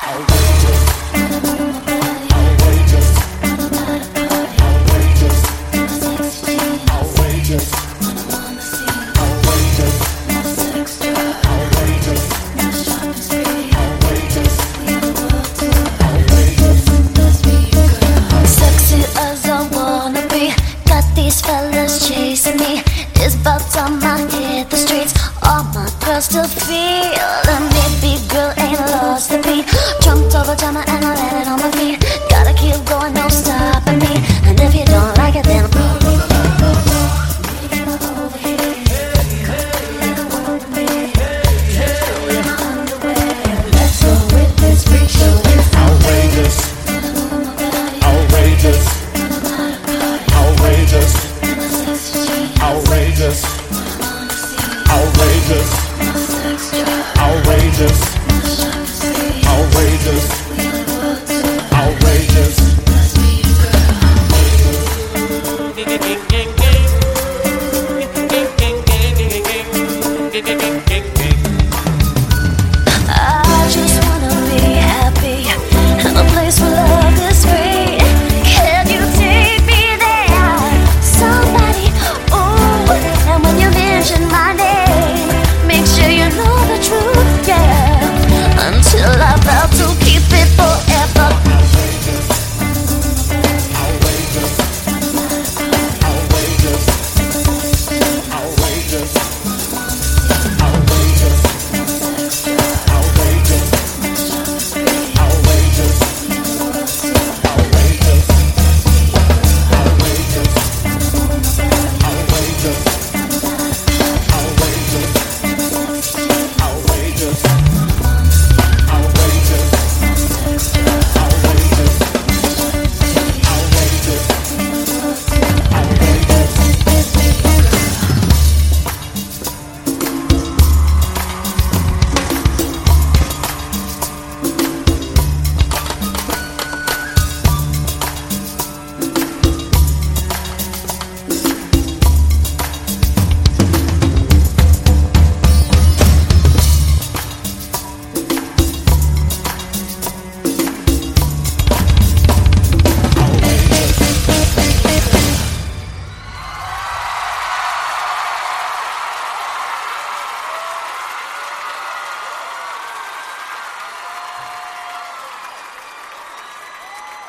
Still feeling me, big girl ain't lost the beat. Jumped over time and I landed on my feet. Gotta keep going, no stopping me. And if you don't like it, then let's go with this freak show. It's outrageous, outrageous, outrageous, outrageous, outrageous. Outrageous, outrageous, outrageous. I just wanna be happy in a place where love is free.